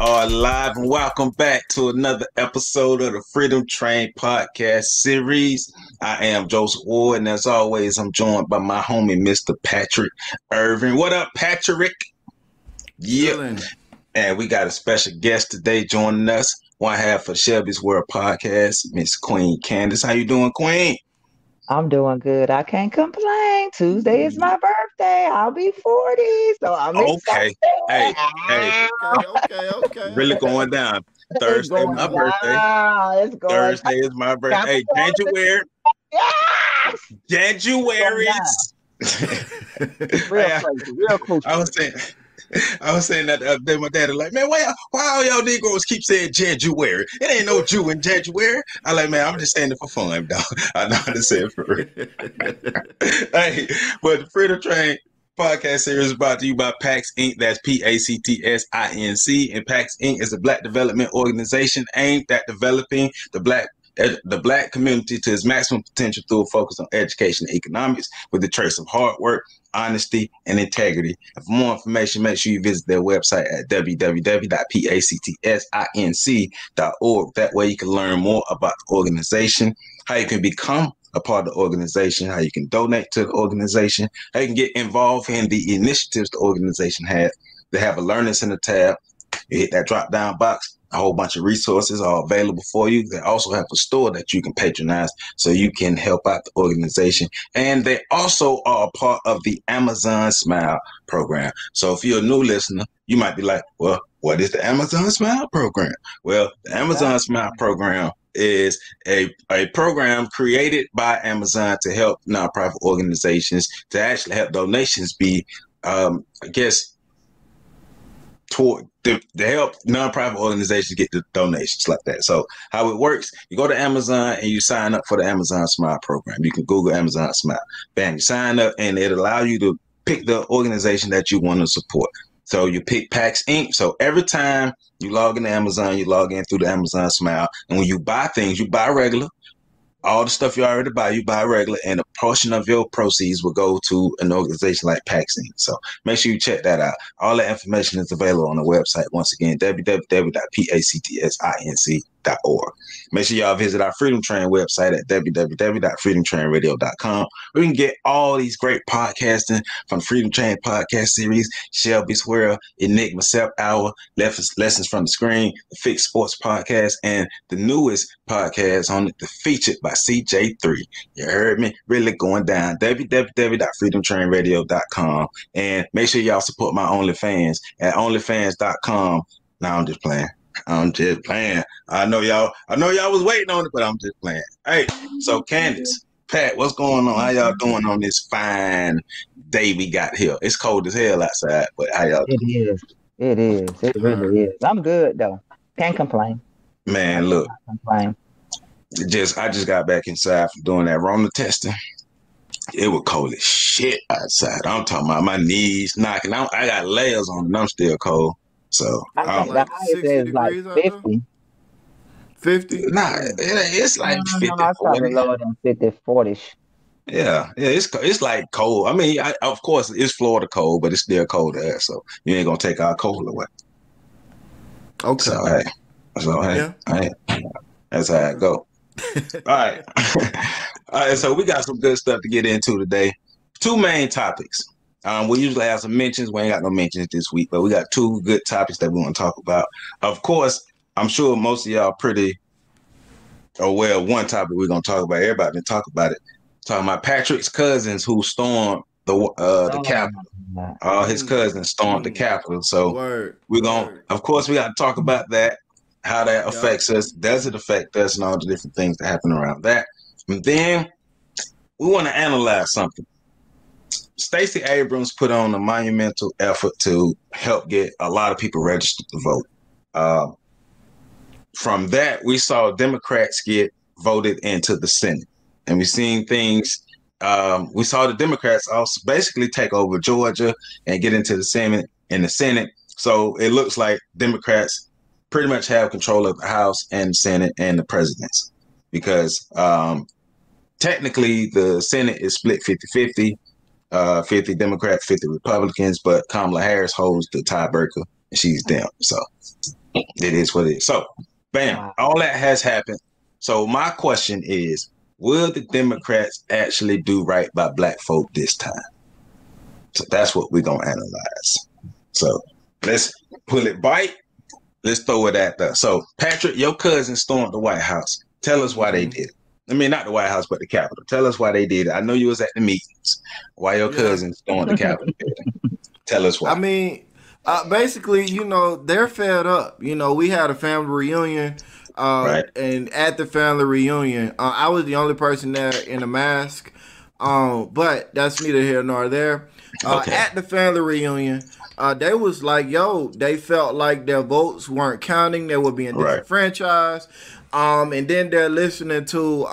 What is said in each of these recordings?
are live and welcome back to another episode of the Freedom Train podcast series. I am Joseph Ward, and as always, I'm joined by my homie, Mr. Patrick Irvin. What up, Patrick? Yeah. And we got a special guest today joining us, one half of Shelby's World podcast, Miss Queen Candace. How you doing, Queen? I'm doing good. I can't complain. Tuesday is my birthday. I'll be 40, so I'm excited. Hey. Really going down. Thursday, my birthday. It's going Thursday is my birthday. Hey, January. Yes! January. Real crucial. I was saying that the other day. My dad was like, man, why all y'all Negroes keep saying January? It ain't no Jew in January. I like, man, I'm just saying it for fun, dog. I know how to say it for real. Hey, but the Freedom Train podcast series is brought to you by PAX Inc. That's PACTSINC. And PAX Inc. is a Black development organization aimed at developing the Black community to its maximum potential through a focus on education and economics with a trace of hard work, honesty, and integrity. And for more information, make sure you visit their website at www.pactsinc.org. That way you can learn more about the organization, how you can become a part of the organization, how you can donate to the organization, how you can get involved in the initiatives the organization has. They have a Learning Center tab. You hit that drop-down box. A whole bunch of resources are available for you. They also have a store that you can patronize so you can help out the organization. And they also are a part of the Amazon Smile program. So if you're a new listener, you might be like, well, what is the Amazon Smile program? Well, the Amazon Smile program is a program created by Amazon to help nonprofit organizations to actually help donations be, to help nonprofit organizations get the donations like that. So how it works, you go to Amazon and you sign up for the Amazon Smile program. You can Google Amazon Smile. Bam, you sign up and it allows you to pick the organization that you want to support. So you pick PAX Inc. So every time you log into Amazon, you log in through the Amazon Smile. And when you buy things, you buy regular. All the stuff you already buy, you buy regular, and a portion of your proceeds will go to an organization like PAX Inc. So make sure you check that out. All that information is available on the website. Once again, www.pactsinc.org. Make sure y'all visit our Freedom Train website at www.freedomtrainradio.com, where you can get all these great podcasting from the Freedom Train podcast series, Shelby's World, Enigma Self Hour, Lessons from the Screen, the Fixed Sports podcast, and the newest podcast on it, the Featured by CJ3. You heard me? Really going down. www.freedomtrainradio.com. And make sure y'all support my OnlyFans at onlyfans.com. Now I'm just playing. I know y'all was waiting on it, but I'm just playing. Hey, so Candace, Pat, what's going on? How y'all doing on this fine day we got here? It's cold as hell outside, but how y'all doing? It is. It really is. I'm good though. Can't complain. Man, look. I just got back inside from doing that Rona testing. It was cold as shit outside. I'm talking about my knees knocking. I got layers on and I'm still cold. So I think the highest is like 50. 50? Nah, it's like 50. No, it's probably lower than 50, 40. Yeah, it's like cold. I mean, of course, it's Florida cold, but it's still cold there, so you ain't gonna take our cold away. Okay. So hey, that's how it go. All right. All right, so we got some good stuff to get into today. Two main topics. We usually have some mentions. We ain't got no mentions this week, but we got two good topics that we want to talk about. Of course, I'm sure most of y'all pretty aware of one topic we're going to talk about. Everybody been talking about it. Talking about Patrick's cousins who stormed the Capitol. All his cousins stormed the Capitol. So we got to talk about that, how that affects us. Does it affect us, and all the different things that happen around that. And then we want to analyze something. Stacey Abrams put on a monumental effort to help get a lot of people registered to vote. From that, we saw Democrats get voted into the Senate. And we've seen things. We saw the Democrats also basically take over Georgia and get into the Senate. So it looks like Democrats pretty much have control of the House and the Senate and the presidency. Because technically the Senate is split 50-50. 50 Democrats, 50 Republicans, but Kamala Harris holds the tiebreaker, and she's them. So It is what it is. So, bam, all that has happened. So my question is, will the Democrats actually do right by black folk this time? So that's what we're going to analyze. So let's pull it bite. Let's throw it at the. So Patrick, your cousin stormed the White House. Tell us why they did it. I mean, not the White House, but the Capitol. Tell us why they did it. I know you was at the meetings. Why your cousin stormed the Capitol building. Tell us why. I mean, basically, they're fed up. We had a family reunion. Right. And at the family reunion, I was the only person there in a mask. But that's neither here nor there. At the family reunion, they was like, they felt like their votes weren't counting. They were being disenfranchised. And then they're listening to,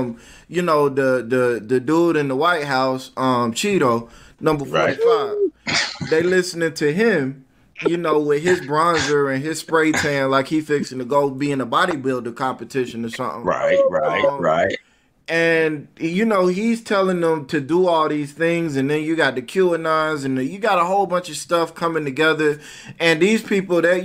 the dude in the White House, Cheeto, number 45. Right. They listening to him, with his bronzer and his spray tan, like he fixing to go be in a bodybuilder competition or something. Right. And, he's telling them to do all these things. And then you got the QAnons and you got a whole bunch of stuff coming together. And these people that,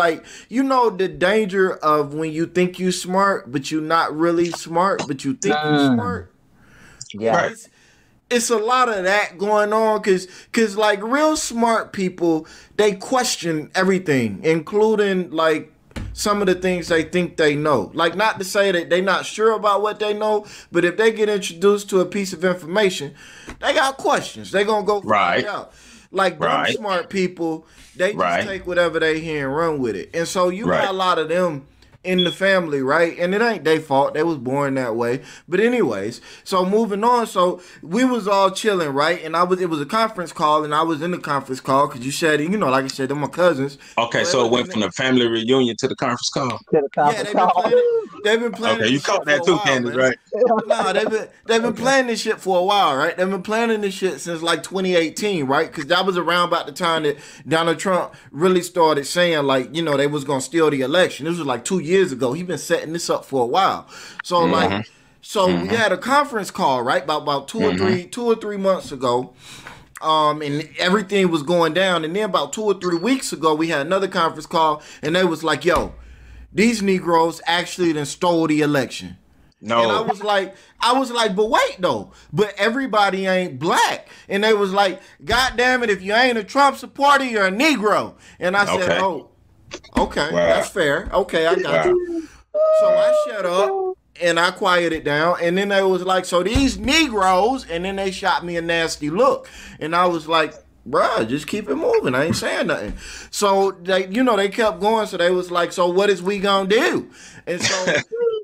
the danger of when you think you smart, but you're not really smart, but you think you're smart. Yeah. Right. It's a lot of that going on because like real smart people, they question everything, including like some of the things they think they know. Like, not to say that they're not sure about what they know, but if they get introduced to a piece of information, they got questions. They're going to go find out. Like, them smart people, they just take whatever they hear and run with it. And so you got a lot of them in the family, right? And it ain't their fault. They was born that way. But anyways, so moving on. So we was all chilling, right? And it was a conference call, and I was in the conference call because you said, like I said, they're my cousins. Okay, so it went from the family reunion to the conference call. They've been playing. Okay, you caught that too, Candace, right? No, they've been playing this shit for a while, right? They've been planning this shit since like 2018, right? Because that was around about the time that Donald Trump really started saying like, they was gonna steal the election. This was like 2 years ago. He been setting this up for a while. So we had a conference call, right? About 2 or 3 months ago. And everything was going down. And then about 2 or 3 weeks ago, we had another conference call, and they was like, these Negroes actually done stole the election. No. And I was like, but wait though, but everybody ain't black. And they was like, God damn it, if you ain't a Trump supporter, you're a Negro. And I said, oh, okay, that's fair. Okay, I got you. So I shut up and I quieted down. And then they was like, so these Negroes, and then they shot me a nasty look. And I was like, bruh, just keep it moving. I ain't saying nothing. So they, they kept going. So they was like, so what is we gonna do? And so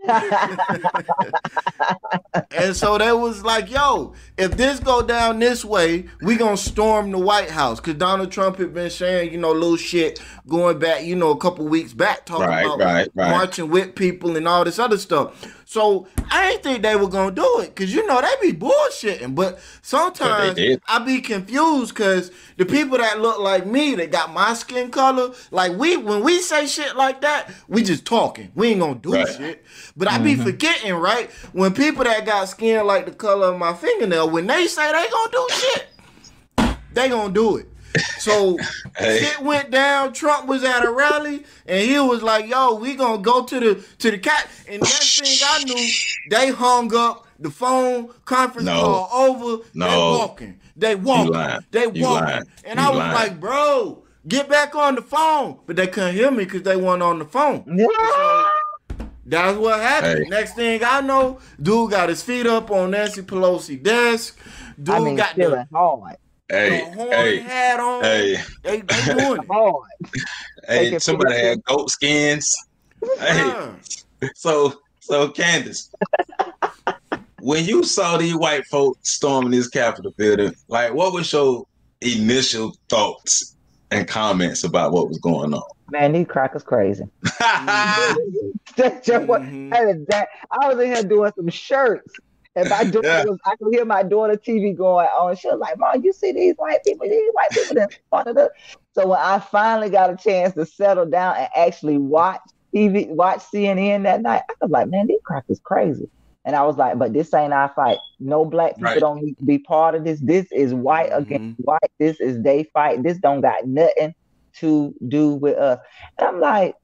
and so they was like, if this go down this way, we gonna storm the White House. Cause Donald Trump had been saying, little shit going back, a couple weeks back, talking about marching with people and all this other stuff. So I ain't think they were gonna do it, cause they be bullshitting. But sometimes I be confused, cause the people that look like me, that got my skin color, like when we say shit like that, we just talking. We ain't gonna do shit. But I be forgetting, right? When people that got skin like the color of my fingernail, when they say they gonna do shit, they gonna do it. So shit went down. Trump was at a rally and he was like, we gonna go to the cat. And next thing I knew, they hung up the phone, conference call over. They walking. And I was like, bro, get back on the phone. But they couldn't hear me because they weren't on the phone. So that's what happened. Hey. Next thing I know, dude got his feet up on Nancy Pelosi's desk. Dude got the horn hat on. They doing it hard. Hey, somebody had goat skins. Hey, so Candace, when you saw these white folks storming this Capitol building, like, what was your initial thoughts and comments about what was going on? Man, these crackers crazy. That's just what I was in here doing some shirts. And my daughter I could hear my daughter TV going on. She was like, Mom, you see these white people that. So when I finally got a chance to settle down and actually watch CNN that night, I was like, man, these crackers crazy. And I was like, but this ain't our fight. No black people don't need to be part of this. This is white against white. This is they fight. This don't got nothing to do with us. And I'm like,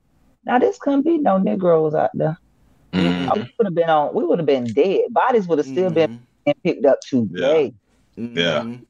Now this couldn't be no Negroes out there. We would have been dead. Bodies would have still been picked up today. I'm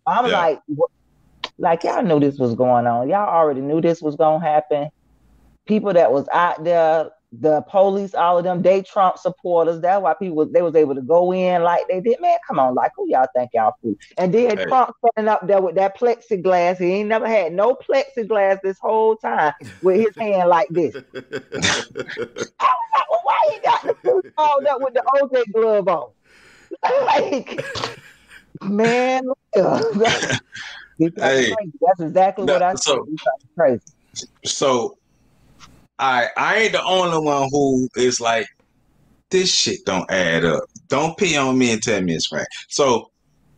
like y'all knew this was going on. Y'all already knew this was gonna happen. People that was out there, the police, all of them, they Trump supporters. That's why they was able to go in like they did. Man, come on, like who y'all think y'all fool? And then Trump standing up there with that plexiglass. He ain't never had no plexiglass this whole time with his hand like this. I was like, well, why he got the food all up with the OJ glove on? Like, man, that's exactly what I said. Crazy. So I ain't the only one who is like, this shit don't add up. Don't pee on me and tell me it's right. So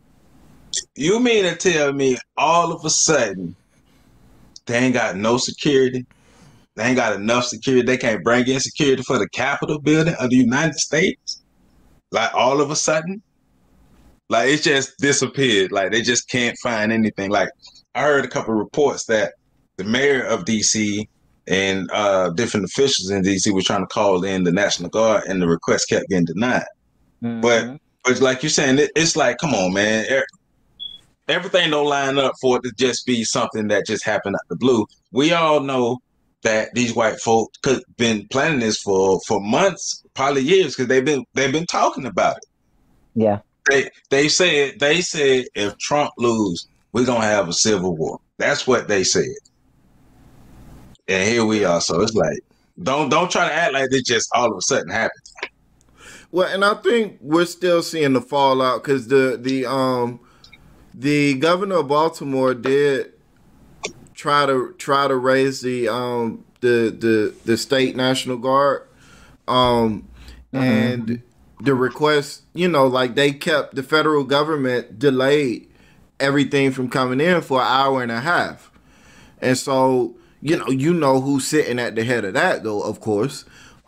you mean to tell me all of a sudden they ain't got no security? They ain't got enough security. They can't bring in security for the Capitol building of the United States? Like all of a sudden? Like it just disappeared. Like they just can't find anything. Like I heard a couple of reports that the mayor of DC and different officials in DC were trying to call in the National Guard, and the request kept getting denied. But like you're saying, it's like, come on, man. Everything don't line up for it to just be something that just happened out the blue. We all know that these white folk could been planning this for months, probably years, because they've been talking about it. Yeah. They said if Trump lose, we're gonna have a civil war. That's what they said. And here we are. So it's like, don't try to act like this just all of a sudden happened. Well, and I think we're still seeing the fallout because the governor of Baltimore did try to raise the state National Guard, and the request, like they kept the federal government delayed everything from coming in for an hour and a half, and so. You know who's sitting at the head of that, though, of course.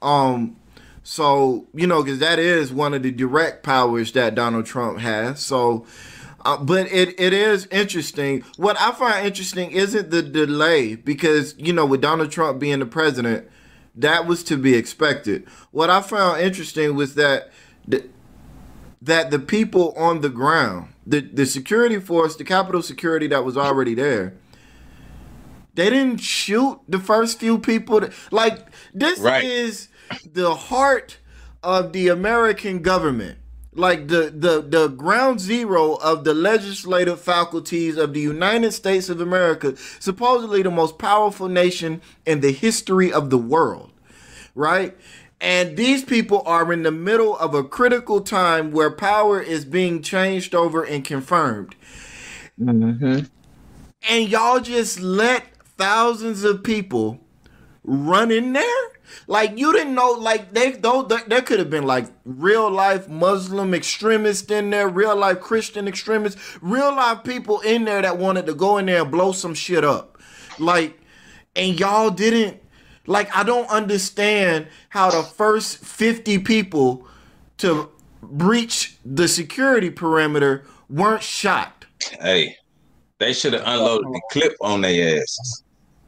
So, because that is one of the direct powers that Donald Trump has. So, but it is interesting. What I find interesting isn't the delay because, with Donald Trump being the president, that was to be expected. What I found interesting was that the people on the ground, the security force, the Capitol security that was already there, they didn't shoot the first few people. This is the heart of the American government. Like the ground zero of the legislative faculties of the United States of America, supposedly the most powerful nation in the history of the world, right? And these people are in the middle of a critical time where power is being changed over and confirmed. And y'all just let thousands of people run in there? Like, you didn't know, like, there could have been, like, real-life Muslim extremists in there, real-life Christian extremists, real-life people in there that wanted to go in there and blow some shit up. Like, and y'all didn't, like, I don't understand how the first 50 people to breach the security perimeter weren't shot. Hey, they should have unloaded the clip on their asses.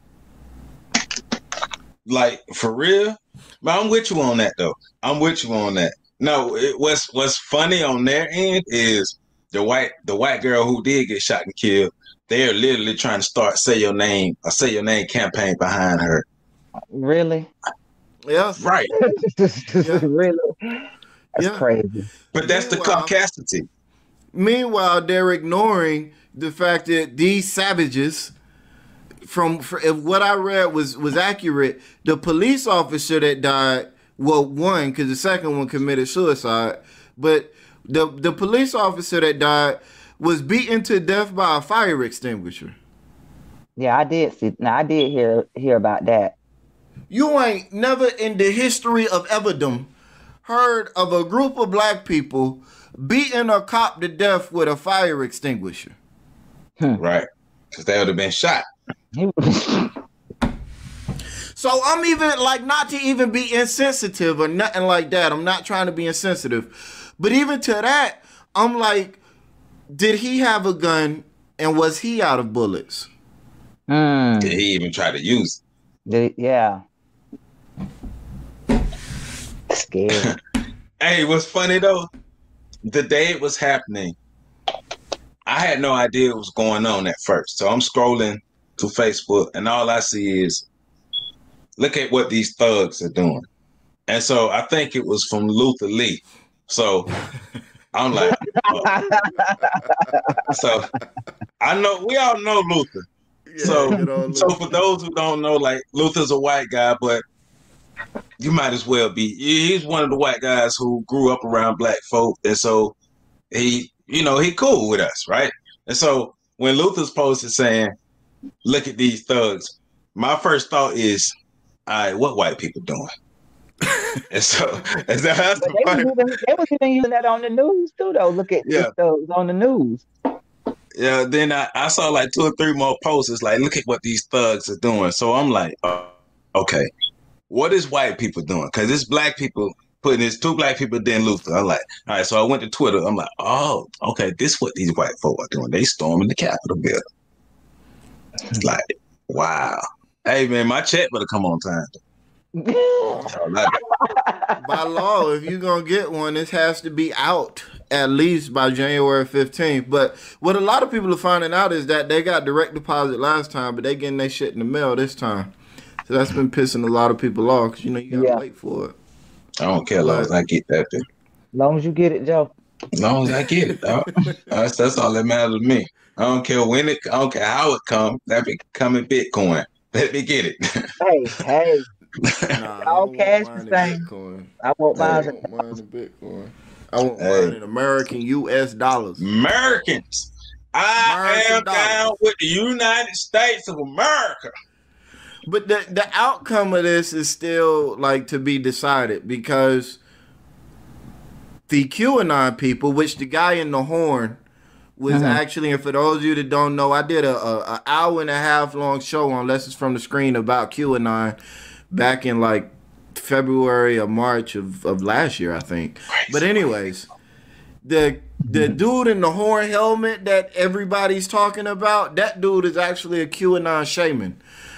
Like, for real? But I'm with you on that, though. I'm with you on that. No, what's funny on their end is the white girl who did get shot and killed. They're literally trying to start say your name campaign behind her. Really? Yeah. Right. Really? That's crazy. But that's the caucasity. Meanwhile, they're ignoring the fact that these savages, if what I read was accurate, the police officer that died, well, one, because the second one committed suicide, but the police officer that died was beaten to death by a fire extinguisher. Yeah, I did see. Now I did hear about that. You ain't never in the history of everdom heard of a group of black people beating a cop to death with a fire extinguisher. Right, because they would have been shot. So I'm even like, not to even be insensitive or nothing like that. I'm not trying to be insensitive, but even to that, I'm like, did he have a gun and was he out of bullets? Did he even try to use it? Yeah. scared. Hey, what's funny though? The day it was happening, I had no idea what was going on at first. So I'm scrolling to Facebook, and all I see is, look at what these thugs are doing. And so I think it was from Luther Lee. So I'm like, oh. So I know we all know Luther. Yeah, so for those who don't know, like, Luther's a white guy, but you might as well be. He's one of the white guys who grew up around black folk, and so he cool with us, right? And so when Luther's posted saying, "Look at these thugs," my first thought is, "All right, what white people doing?" And so they was even using that on the news too, though. Look at these thugs on the news. Yeah, then I saw like 2 or 3 more posts. It's like, look at what these thugs are doing. So I'm like, okay, what is white people doing? Because it's black people putting this 2 black people, then Luther. I'm like, all right. So I went to Twitter. I'm like, oh, okay, this is what these white folk are doing. They storming the Capitol building. Like, wow. Hey, man, my check better come on time. By law, if you're going to get one, this has to be out at least by January 15th. But what a lot of people are finding out is that they got direct deposit last time, but they getting their shit in the mail this time. So that's been pissing a lot of people off because, you got to wait for it. I don't care as long as I get that thing. As long as you get it, Joe. As long as I get it, dog. That's all that matters to me. I don't care when I don't care how it comes. That be coming Bitcoin. Let me get it. Hey. All cash the same. I won't mine in Bitcoin. I want mine in American US dollars. Americans. I am down with the United States of America. But the outcome of this is still like to be decided, because the QAnon people, which the guy in the horn was actually, and for those of you that don't know, I did a hour and a half long show on Lessons from the Screen about QAnon back in like February or March of last year, I think. But anyways, the dude in the horn helmet that everybody's talking about, that dude is actually a QAnon shaman.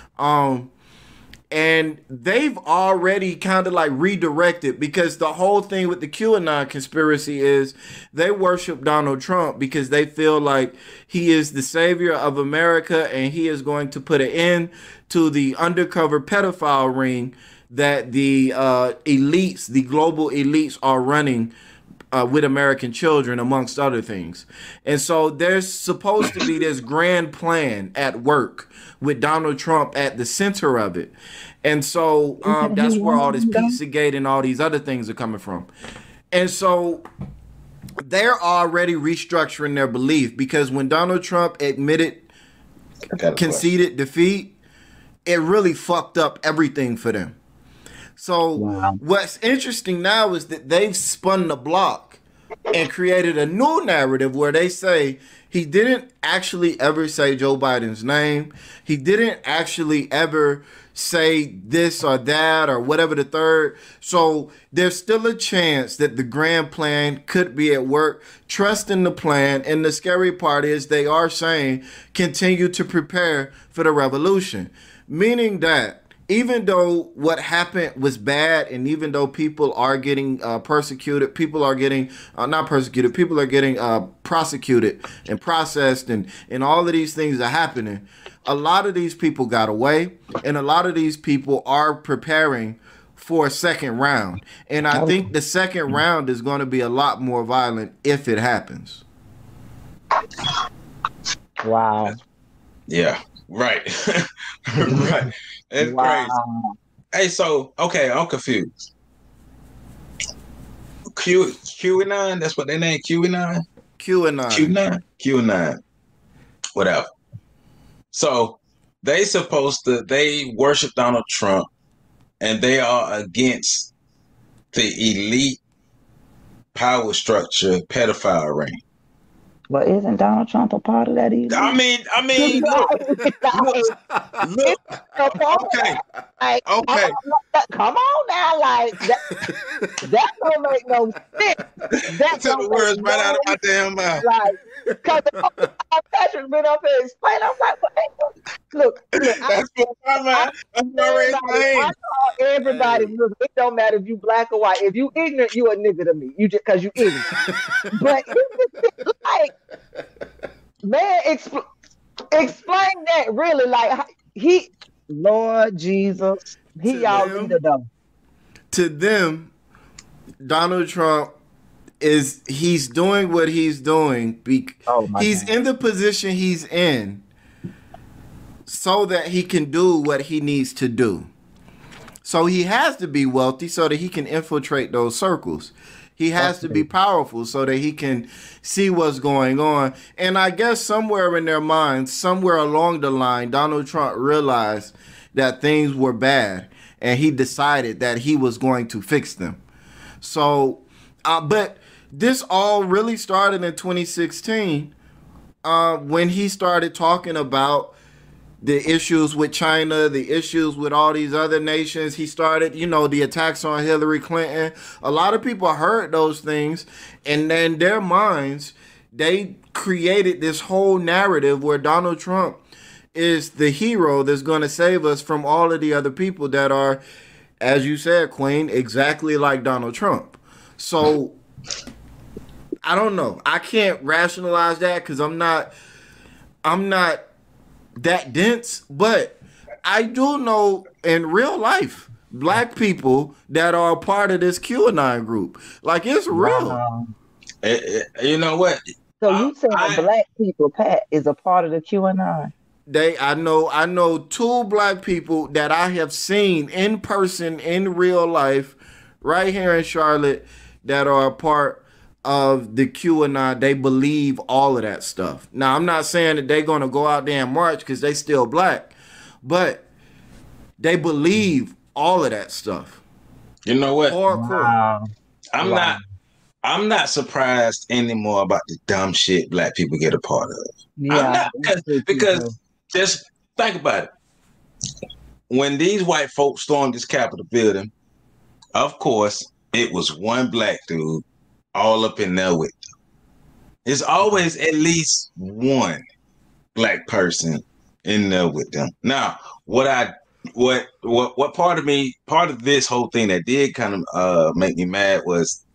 And they've already kind of like redirected, because the whole thing with the QAnon conspiracy is they worship Donald Trump because they feel like he is the savior of America and he is going to put an end to the undercover pedophile ring that the elites, the global elites, are running with American children, amongst other things. And so there's supposed to be this grand plan at work with Donald Trump at the center of it. And so that's where all this Pizzagate and all these other things are coming from. And so they're already restructuring their belief, because when Donald Trump conceded defeat, it really fucked up everything for them. So what's interesting now is that they've spun the block and created a new narrative where they say he didn't actually ever say Joe Biden's name. He didn't actually ever say this or that or whatever the third. So there's still a chance that the grand plan could be at work. Trust in the plan. And the scary part is they are saying continue to prepare for the revolution, meaning that even though what happened was bad, and even though people are getting persecuted, people are getting not persecuted, people are getting prosecuted and processed, and all of these things are happening, a lot of these people got away, and a lot of these people are preparing for a second round. And I think the second round is going to be a lot more violent if it happens. Wow. Yeah. Right. Right. It's crazy. Hey, so, okay, I'm confused. QAnon, that's what their name, QAnon? QAnon. Whatever. So, they worship Donald Trump, and they are against the elite power structure pedophile ring. But isn't Donald Trump a part of that either? I mean, look. Okay. Okay. Come on now, like that don't make no sense. That took the words right out of my damn mouth. Like, Because Patrick been up here explaining. I'm like, look. I call everybody. Look, it don't matter if you black or white. If you ignorant, you a nigga to me. You just because you ignorant. But it's like, man, explain that really. Like Lord Jesus, y'all leader though. To them, Donald Trump he's doing what he's doing. He's in the position he's in so that he can do what he needs to do. So he has to be wealthy so that he can infiltrate those circles. He has to be powerful so that he can see what's going on. And I guess somewhere in their minds, somewhere along the line, Donald Trump realized that things were bad and he decided that he was going to fix them. So, but this all really started in 2016 when he started talking about the issues with China, the issues with all these other nations. He started, the attacks on Hillary Clinton. A lot of people heard those things, and in their minds, they created this whole narrative where Donald Trump is the hero that's going to save us from all of the other people that are, as you said, Queen, exactly like Donald Trump. So I don't know. I can't rationalize that because I'm not that dense, but I do know in real life black people that are a part of this QAnon group. Like, it's real. Wow. You know what? So you saying black people, Pat, is a part of the QAnon? I know 2 black people that I have seen in person in real life right here in Charlotte that are a part of the QAnon. They believe all of that stuff. Now, I'm not saying that they're going to go out there and march because they still black, but they believe all of that stuff. You know what? Wow. I'm not surprised anymore about the dumb shit black people get a part of. Yeah, because just think about it. When these white folks stormed this Capitol building, of course, it was one black dude all up in there with them. There's always at least one black person in there with them. Now, what part of this whole thing that did kind of make me mad was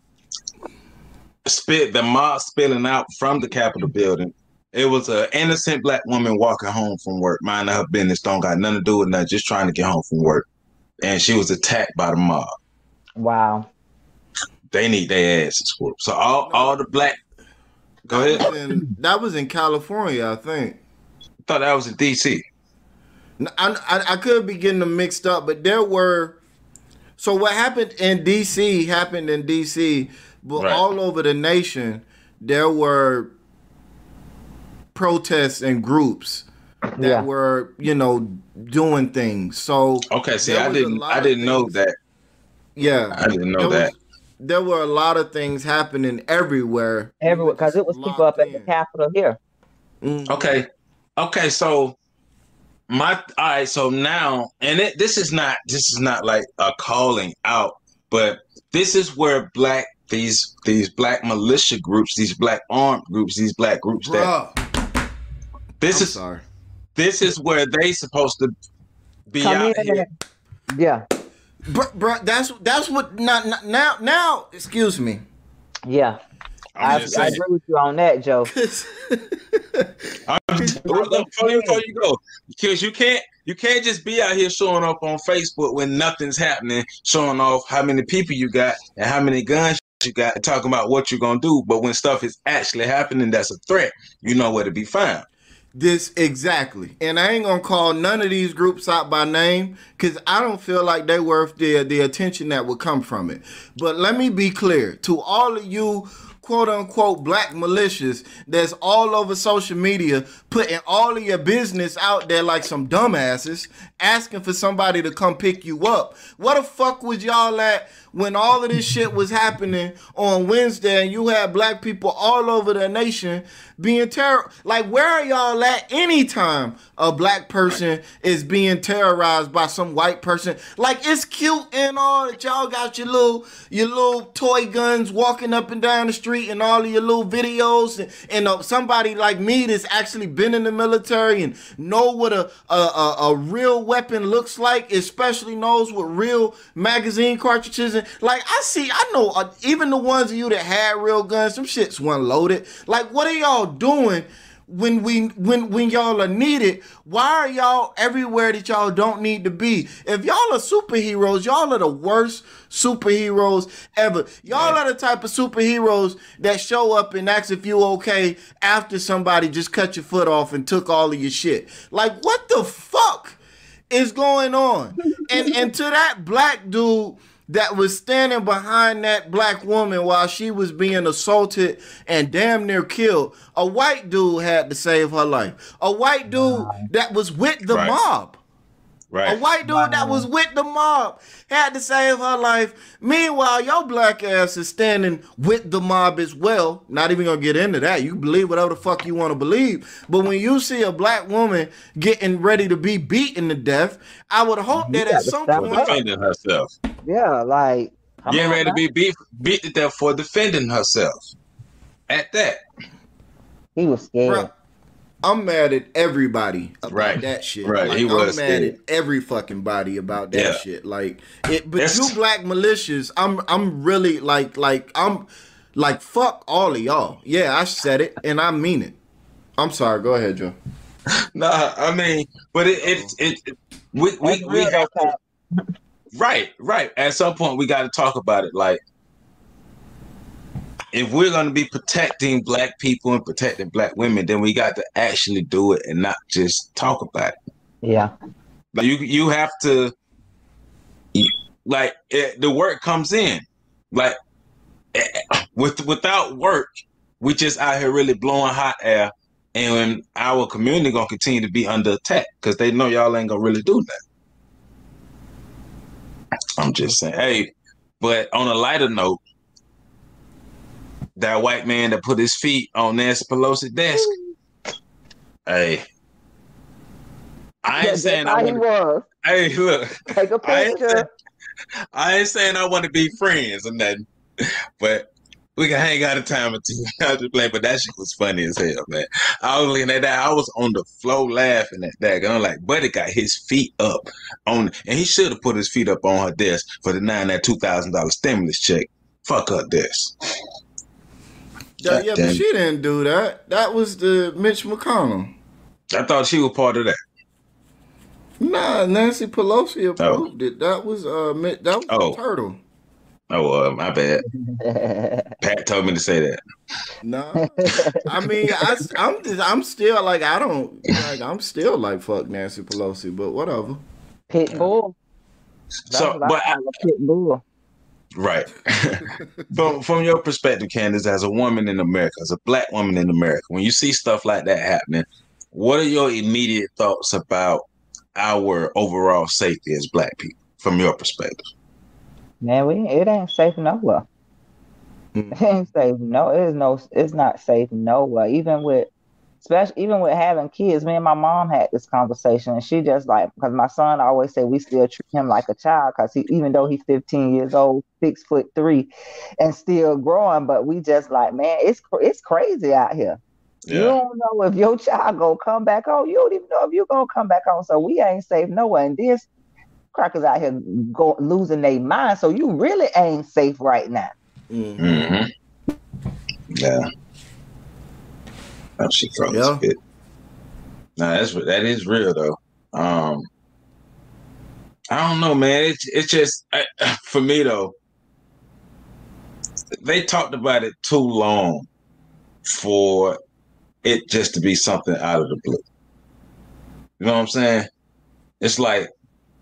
the mob spilling out from the Capitol building. It was an innocent black woman walking home from work, minding her business, don't got nothing to do with nothing, just trying to get home from work. And she was attacked by the mob. Wow. They need their asses whooped. So all the black. Go ahead. That was in California, I think. I thought that was in D.C. I could be getting them mixed up, but there were. So what happened in D.C. happened in D.C., but right. All over the nation there were protests and groups that were, doing things. So okay, see, I didn't know that. Yeah, I didn't know that. There were a lot of things happening everywhere. Everywhere, because it was people up at the Capitol here. Mm-hmm. Okay. So so now, and this is not like a calling out, but this is where these black militia groups, these black armed groups, these black groups This is where they supposed to be out here. Yeah. Bro, that's what now. Excuse me. Yeah, I agree with you on that, Joe. Before you go, because you can't just be out here showing up on Facebook when nothing's happening, showing off how many people you got and how many guns you got, and talking about what you're gonna do. But when stuff is actually happening, that's a threat. You know where to be found. This exactly, and I ain't gonna call none of these groups out by name because I don't feel like they worth the attention that would come from it. But let me be clear to all of you quote unquote black militias that's all over social media putting all of your business out there like some dumbasses, asking for somebody to come pick you up. What the fuck was y'all at when all of this shit was happening on Wednesday and you had black people all over the nation being like, where are y'all at anytime a black person is being terrorized by some white person? Like, it's cute and all that y'all got your little toy guns walking up and down the street retweeting all of your little videos, and somebody like me that's actually been in the military and know what a real weapon looks like, especially knows what real magazine cartridges and like I know even the ones of you that had real guns, some shits weren't loaded. Like, what are y'all doing when y'all are needed? Why are y'all everywhere that y'all don't need to be? If y'all are superheroes, y'all are the worst superheroes ever. Y'all are the type of superheroes that show up and ask if you okay after somebody just cut your foot off and took all of your shit. Like, what the fuck is going on? And to that black dude that was standing behind that black woman while she was being assaulted and damn near killed, a white dude had to save her life. A white dude that was with the mob. Right. A white dude that was with the mob had to save her life. Meanwhile, your black ass is standing with the mob as well. Not even gonna get into that. You believe whatever the fuck you want to believe. But when you see a black woman getting ready to be beaten to death, I would hope that at some point defending herself. Yeah, like getting ready to be beat to death for defending herself. At that, he was scared. Bruh, I'm mad at everybody about that shit. Right, like, I'm mad at every fucking body about that shit. Like, but you black militias, I'm really like I'm like fuck all of y'all. Yeah, I said it and I mean it. I'm sorry. Go ahead, Joe. Nah, I mean, but we have to, right. At some point, we got to talk about it. Like, if we're going to be protecting black people and protecting black women, then we got to actually do it and not just talk about it. Yeah. Like you have to, like, the work comes in. Like, without work, we just out here really blowing hot air, and our community going to continue to be under attack because they know y'all ain't going to really do that. I'm just saying. Hey, but on a lighter note, that white man that put his feet on Nancy Pelosi's desk. Hey, I ain't saying I want to. Hey, look, take a picture. I ain't saying I want to be friends or nothing, but we can hang out a time or two. I just play, but that shit was funny as hell, man. I was looking at that. I was on the floor laughing at that. I'm like, Buddy got his feet up on, and he should have put his feet up on her desk for the that $2,000 stimulus check. Fuck her desk. Yeah, but she didn't do that. That was the Mitch McConnell. I thought she was part of that. Nah, Nancy Pelosi approved it. That was the Turtle. Oh, my bad. Pat told me to say that. No, I mean, I'm still like I'm still like fuck Nancy Pelosi, but whatever. Pitbull. Pitbull. Right. From your perspective, Candace, as a woman in America, as a black woman in America, when you see stuff like that happening, what are your immediate thoughts about our overall safety as black people, from your perspective? Man, it ain't safe nowhere. It ain't safe. No, it's not safe nowhere. Even with having kids, me and my mom had this conversation, and she just like, because my son always say we still treat him like a child, because even though he's 15 years old, 6'3", and still growing, but we just like, man, it's crazy out here. Yeah. You don't know if your child gonna come back home. You don't even know if you're gonna come back home. So we ain't safe nowhere. And this crackers out here losing their mind. So you really ain't safe right now. Mm-hmm. Yeah. Oh, she froze a bit. Nah, that is real though. I don't know, man. It's just for me though. They talked about it too long for it just to be something out of the blue. You know what I'm saying? It's like,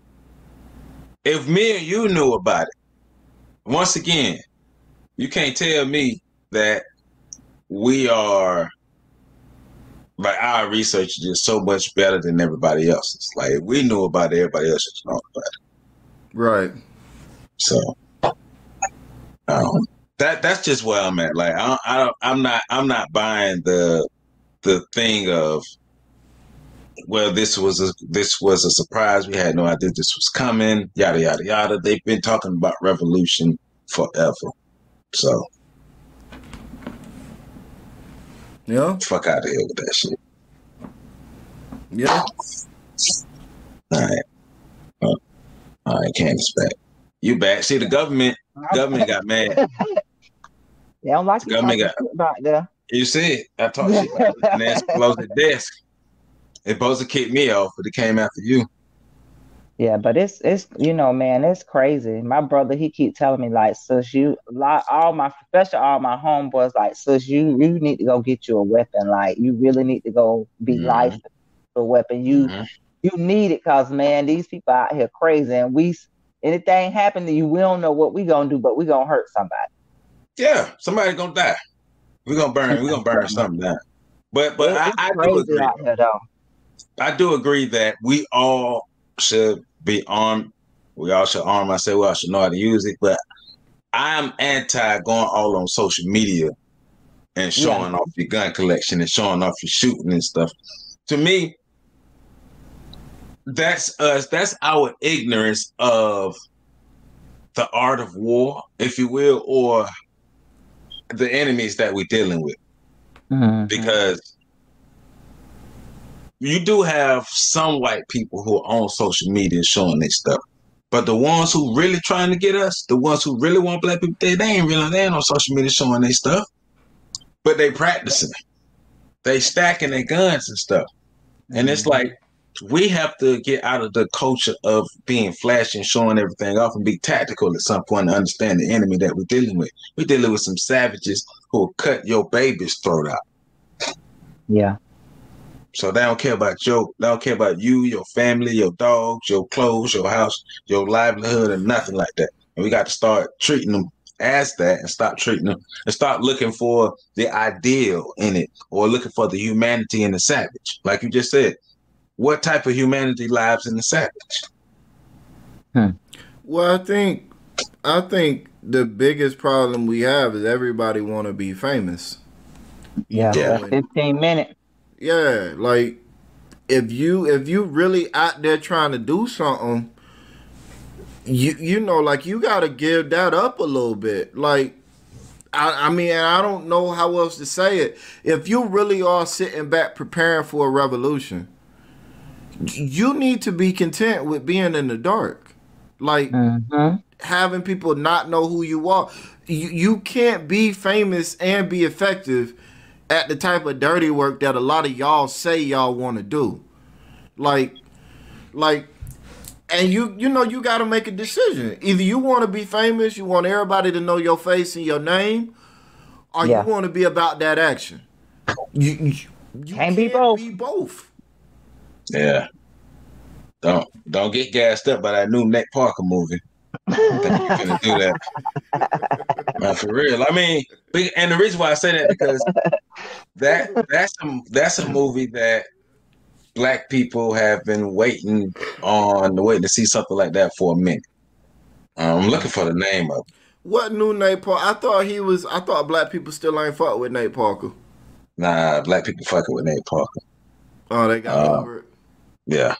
if me and you knew about it, once again, you can't tell me that we are, like, our research is just so much better than everybody else's. Like, if we knew about it, everybody else should know about it. Right. So, that's just where I'm at. Like, I'm not buying the thing of, well, this was a surprise. We had no idea this was coming. Yada yada yada. They've been talking about revolution forever. So, Yeah. Fuck out of here with that shit. Yeah. All right, Candace back. You back. See, the government got mad. They don't like The you government talking shit about that. You see it. I talked shit about it. Nancy Pelosi's desk. It supposed to kick me off, but it came after you. Yeah, but it's man, it's crazy. My brother, he keep telling me like, sis, all my homeboys, like, sis, you need to go get you a weapon. Like, you really need to go be licensed for a weapon. You need it, cause man, these people out here crazy, and anything happen to you, we don't know what we gonna do, but we gonna hurt somebody. Yeah, somebody gonna die. We're gonna burn something down. But I do agree. Out here, though. I do agree that we all should be armed. We all should arm ourselves. We all should know how to use it. But I'm anti going all on social media and showing off your gun collection and showing off your shooting and stuff. To me, that's us. That's our ignorance of the art of war, if you will, or the enemies that we're dealing with. Mm-hmm. Because you do have some white people who are on social media showing their stuff. But the ones who really trying to get us, the ones who really want black people, they ain't on social media showing their stuff. But they practicing. They stacking their guns and stuff. And it's like, we have to get out of the culture of being flashy and showing everything off and be tactical at some point and understand the enemy that we're dealing with. We're dealing with some savages who will cut your baby's throat out. Yeah. So they don't care about you, your family, your dogs, your clothes, your house, your livelihood, and nothing like that. And we got to start treating them as that and stop treating them and start looking for the ideal in it or looking for the humanity in the savage. Like you just said, what type of humanity lives in the savage? Well, I think the biggest problem we have is everybody want to be famous. Yeah. 15 minutes. Yeah, like if you really out there trying to do something, you know, like you gotta give that up a little bit. Like I mean, I don't know how else to say it. If you really are sitting back preparing for a revolution, you need to be content with being in the dark. Like having people not know who you are. You can't be famous and be effective at the type of dirty work that a lot of y'all say y'all want to do. Like, and you know, you got to make a decision. Either you want to be famous, you want everybody to know your face and your name, or you want to be about that action. You can't be both. Be both. Yeah. Don't get gassed up by that new Nate Parker movie. I think you're gonna do that. Man, for real. I mean, and the reason why I say that because that's a movie that black people have been waiting to see something like that for a minute. I'm looking for the name of it. What new Nate Parker? I thought black people still ain't fuck with Nate Parker. Nah, black people fucking with Nate Parker. Oh, they got over it. Yeah.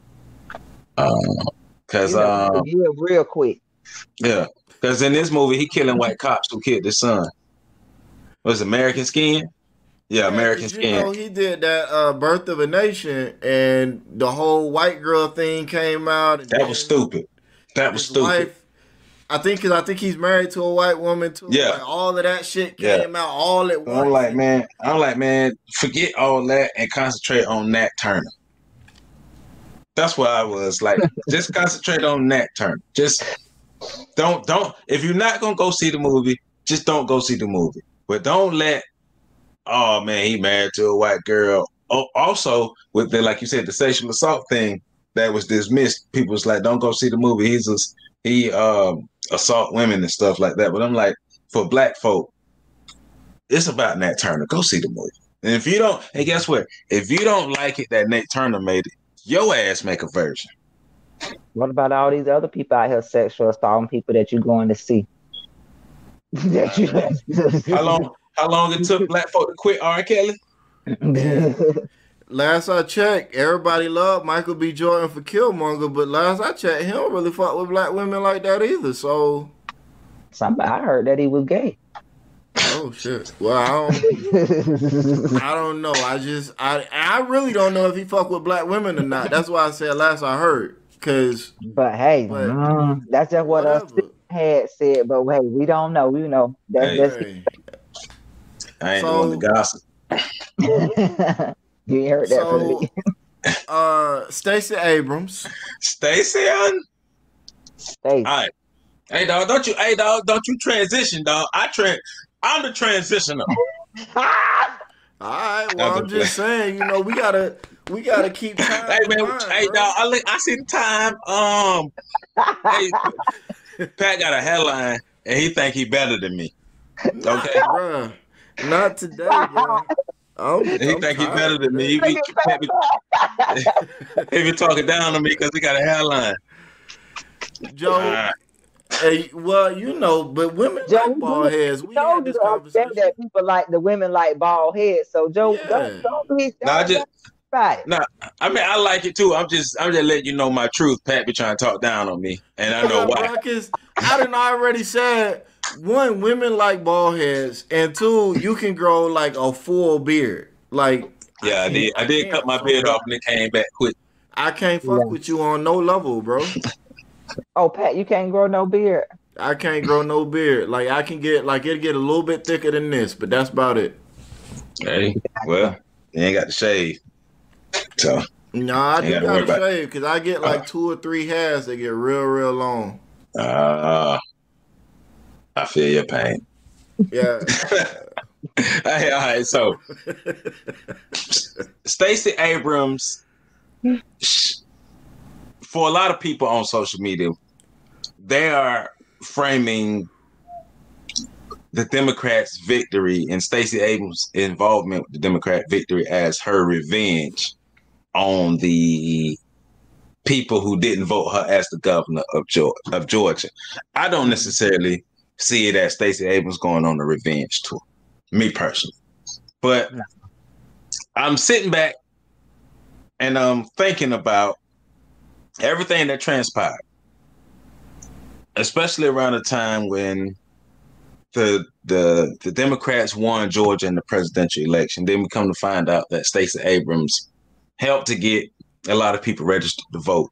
Cause real quick. Yeah, because in this movie he killing white cops who killed his son. Was American Skin? Yeah, American Skin. You know, he did that Birth of a Nation, and the whole white girl thing came out. And that was stupid. That was stupid. Wife, I think he's married to a white woman too. Yeah, like, all of that shit came out all at once. I'm like, man, forget all that and concentrate on Nat Turner. That's what I was like. Just concentrate on Nat Turner. Just don't. If you're not gonna go see the movie, just don't go see the movie. But don't let. Oh man, he married to a white girl. Oh, also with like you said, the sexual assault thing that was dismissed. People was like, don't go see the movie. He assault women and stuff like that. But I'm like, for black folk, it's about Nat Turner. Go see the movie. And if you don't, and guess what? If you don't like it that Nat Turner made it, your ass make a version. What about all these other people out here sexual assaulting people that you're going to see? How long it took black folk to quit R. Kelly? Last I checked, everybody loved Michael B. Jordan for Killmonger, but last I checked, he don't really fuck with black women like that either. So, I heard that he was gay. Oh shit. Well, I don't know. I really don't know if he fuck with black women or not. That's why I said last I heard. But hey, that's just what us had said. But hey, we don't know. We know that's. Hey. I ain't the one to gossip. You heard that from me. Stacey Abrams. Stacey. All right. Hey dog, don't you transition, dog. I'm the transitioner. All right, well, I'm just saying, we gotta keep time. Hey man, dog, I see the time. Hey, Pat got a headline and he think he better than me. Okay, bro. Not today, bro. He think he better than me. He be talking down on me because he got a hairline. Joe. Hey, well, but women like bald heads. We had this conversation. That people like the women like bald heads. So Joe, don't be. I mean, I like it too. I'm just letting you know my truth. Pat be trying to talk down on me, and I know why. Because I done already said, one, women like bald heads, and two, you can grow like a full beard. Like, yeah, I did cut my beard off and it came back quick. I can't fuck with you on no level, bro. Oh, Pat, you can't grow no beard. I can't grow no beard. Like, I can get, it'll get a little bit thicker than this, but that's about it. Hey, well, you ain't got to shave. So. No, I do got to shave because I get like 2 or 3 hairs that get real, real long. I feel your pain. Yeah. Hey, all right, so Stacey Abrams, for a lot of people on social media, they are framing the Democrats' victory and Stacey Abrams' involvement with the Democrat victory as her revenge on the people who didn't vote her as the governor of Georgia. I don't necessarily see it as Stacey Abrams going on a revenge tour, me personally. But I'm sitting back and I'm thinking about everything that transpired, especially around the time when the Democrats won Georgia in the presidential election. Then we come to find out that Stacey Abrams helped to get a lot of people registered to vote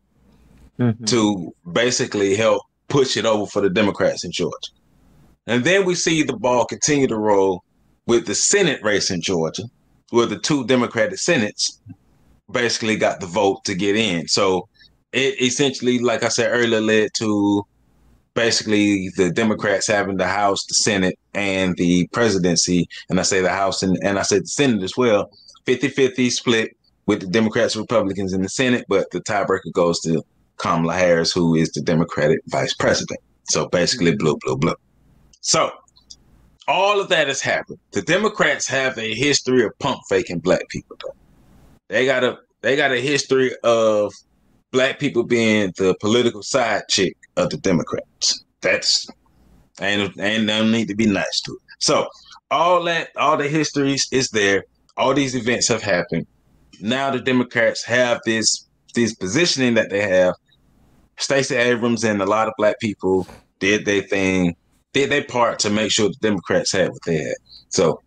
to basically help push it over for the Democrats in Georgia. And then we see the ball continue to roll with the Senate race in Georgia, where the 2 Democratic Senates basically got the vote to get in. So it essentially, like I said earlier, led to basically the Democrats having the House, the Senate, and the presidency. And I say the House and I say the Senate as well, 50-50 split with the Democrats and Republicans in the Senate, but the tiebreaker goes to Kamala Harris, who is the Democratic vice president. So basically blue, blue, blue. So all of that has happened. The Democrats have a history of pump faking black people, though. They got a history of black people being the political side chick of the Democrats. That's ain't no need to be nice to it. So all the histories is there. All these events have happened. Now the Democrats have this positioning that they have. Stacey Abrams and a lot of black people did their thing, did their part to make sure the Democrats had what they had. So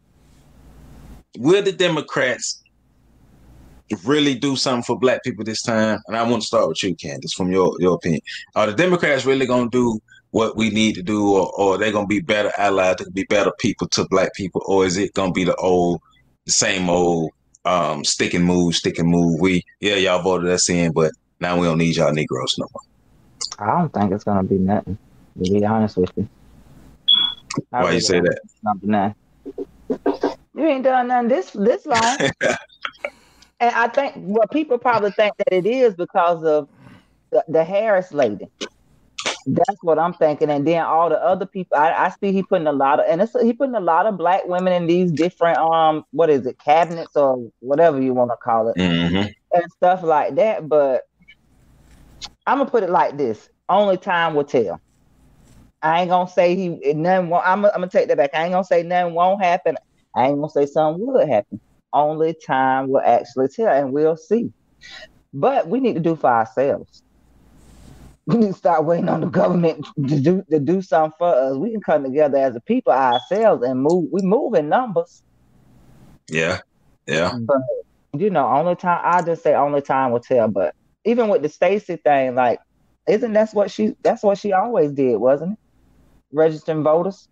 will the Democrats really do something for black people this time? And I want to start with you, Candace, from your opinion. Are the Democrats really going to do what we need to do, or are they going to be better allies, to be better people to black people, or is it going to be the same old stick and move? Y'all voted us in, but now we don't need y'all Negroes no more. I don't think it's going to be nothing, to be honest with you. Why you say that? Nothing. You ain't done nothing this long. And I think people probably think that it is because of the Harris lady. That's what I'm thinking. And then all the other people, I see he putting a lot of black women in these different cabinets or whatever you want to call it, and stuff like that. But I'm gonna put it like this: only time will tell. I ain't gonna say nothing. I'm gonna take that back. I ain't gonna say nothing won't happen. I ain't gonna say something would happen. Only time will actually tell, and we'll see. But we need to do for ourselves. We need to start waiting on the government to do something for us. We can come together as a people ourselves and move. We move in numbers. Yeah. But only time will tell. But even with the Stacey thing, like, that's what she always did, wasn't it? Registering voters.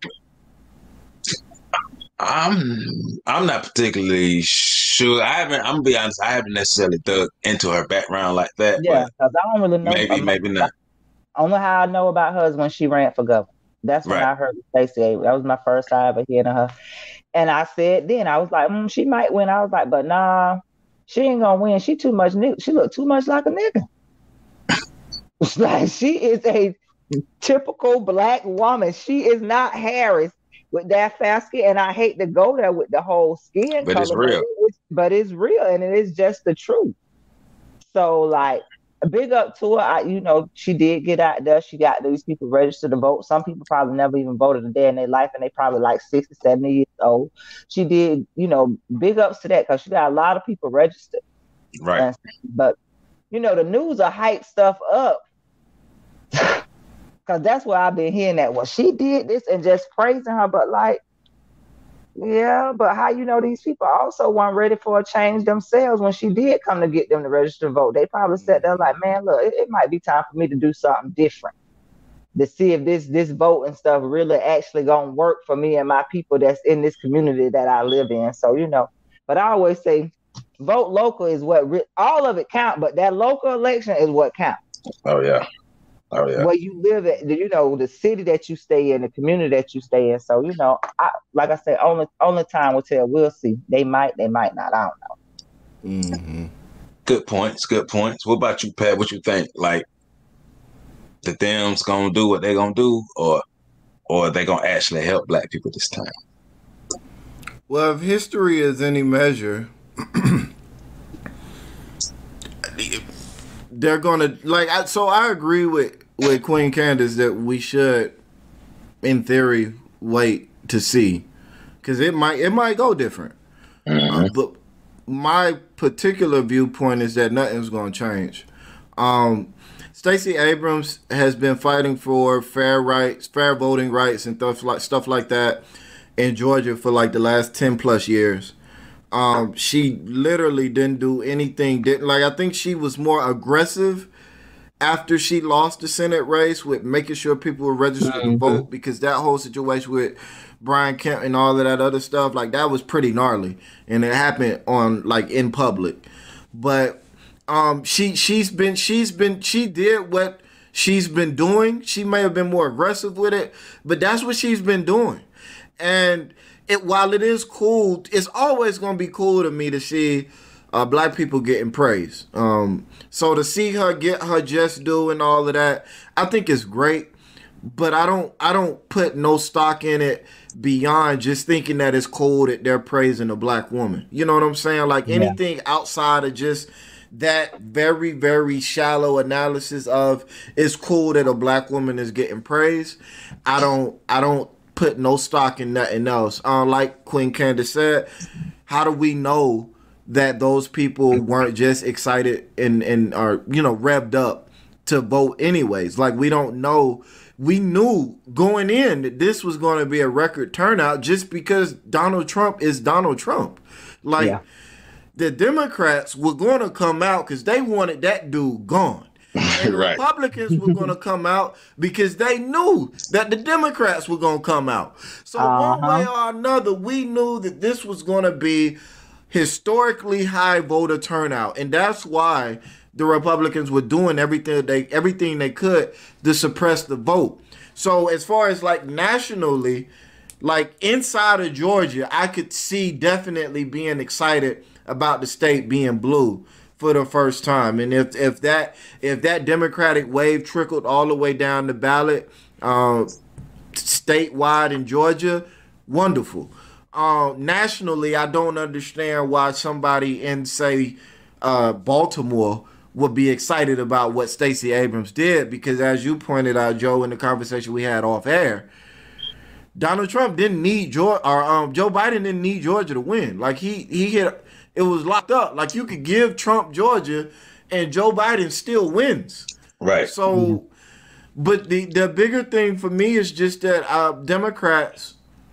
I'm not particularly sure. I'm gonna be honest. I haven't necessarily dug into her background like that. Yeah, because I don't really know. Maybe not. Only how I know about her is when she ran for governor. That's when I heard Stacey Abrams. That was my first time ever hearing of her. And I said then, I was like, she might win. I was like, but nah, she ain't gonna win. She too much nigga. She look too much like a nigga. It's like, she is a typical black woman. She is not Harris with that fast skin. And I hate to go there with the whole skin but color. It's real. But it's real, and it is just the truth. So, like, big up to her. She did get out there. She got these people registered to vote. Some people probably never even voted a day in their life, and they probably like 60, 70 years old. She did, big ups to that, because she got a lot of people registered. Right. But, the news will hype stuff up. Because that's where I've been hearing that. Well, she did this and just praising her. But, like, yeah, but how these people also weren't ready for a change themselves when she did come to get them to register to vote? They probably sat there like, man, look, it might be time for me to do something different, to see if this vote and stuff really actually gonna work for me and my people that's in this community that I live in. So, but I always say, vote local is what all of it count, but that local election is what counts. Oh yeah. Where you live at, the city that you stay in, the community that you stay in. So, like I said, only time will tell. We'll see. They might not. I don't know. Mm-hmm. Good points. What about you, Pat? What you think? Like, the Dems gonna do what they gonna do, or are they gonna actually help black people this time? Well, if history is any measure, they're gonna So I agree with Queen Candace that we should, in theory, wait to see, because it might go different. Mm-hmm. But my particular viewpoint is that nothing's gonna change. Stacey Abrams has been fighting for fair voting rights, and stuff like that in Georgia for like the last 10 plus years. She literally didn't do anything. I think she was more aggressive after she lost the Senate race with making sure people were registered to vote, because that whole situation with Brian Kemp and all of that other stuff, like, that was pretty gnarly, and it happened in public. But she did what she's been doing. She may have been more aggressive with it, but that's what she's been doing. And while it is cool, it's always going to be cool to me to see black people getting praise. So to see her get her just due and all of that, I think it's great. But I don't put no stock in it beyond just thinking that it's cool that they're praising a black woman. You know what I'm saying? Like, anything outside of just that very, very shallow analysis of it's cool that a black woman is getting praise, I don't put no stock in nothing else. Like Queen Candace said, how do we know that those people weren't just excited and are revved up to vote anyways? Like, we don't know. We knew going in that this was going to be a record turnout just because Donald Trump is Donald Trump. The Democrats were going to come out because they wanted that dude gone. And the Republicans were going to come out because they knew that the Democrats were going to come out. So one way or another, we knew that this was going to be historically high voter turnout. And that's why the Republicans were doing everything they could to suppress the vote. So as far as nationally, inside of Georgia, I could see definitely being excited about the state being blue for the first time. And if that Democratic wave trickled all the way down the ballot statewide in Georgia, wonderful. Nationally, I don't understand why somebody in, say, Baltimore would be excited about what Stacey Abrams did, because as you pointed out, Joe, in the conversation we had off air, Donald Trump didn't need Joe Biden didn't need Georgia to win. It was locked up. You could give Trump Georgia and Joe Biden still wins. Right. So But the bigger thing for me is just that Democrats,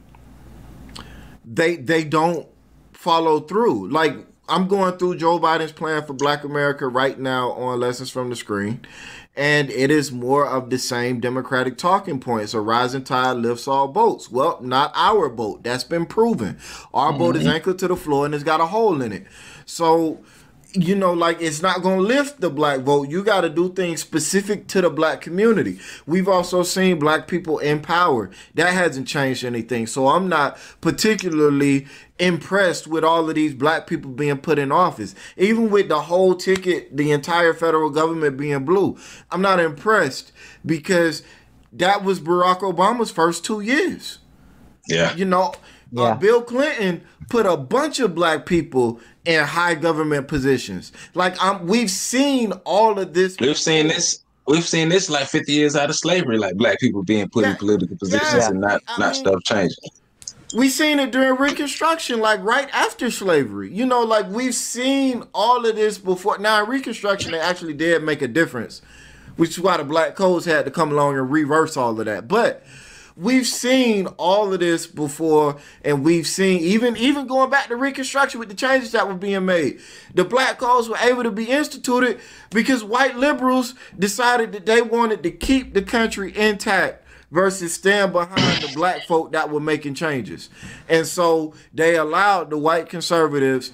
they don't follow through. Like, I'm going through Joe Biden's plan for Black America right now on Lessons from the Screen, and it is more of the same Democratic talking points. A rising tide lifts all boats. Well, not our boat. That's been proven. Our boat is anchored to the floor and it's got a hole in it. So, you know, like, it's not going to lift the black vote. You got to do things specific to the black community. We've also seen black people in power. That hasn't changed anything. So I'm not particularly impressed with all of these black people being put in office. Even with the whole ticket, the entire federal government being blue, I'm not impressed because that was Barack Obama's first 2 years. Yeah. You know, Bill Clinton put a bunch of black people in high government positions. Like, we've seen all of this. We've seen this like 50 years out of slavery, like black people being put in political positions and not stuff changing. We seen it during Reconstruction, like right after slavery. You know, like, we've seen all of this before. Now, in Reconstruction, they actually did make a difference, which is why the black codes had to come along and reverse all of that. But we've seen all of this before, and we've seen even going back to Reconstruction with the changes that were being made. The black codes were able to be instituted because white liberals decided that they wanted to keep the country intact versus stand behind the black folk that were making changes. And so they allowed the white conservatives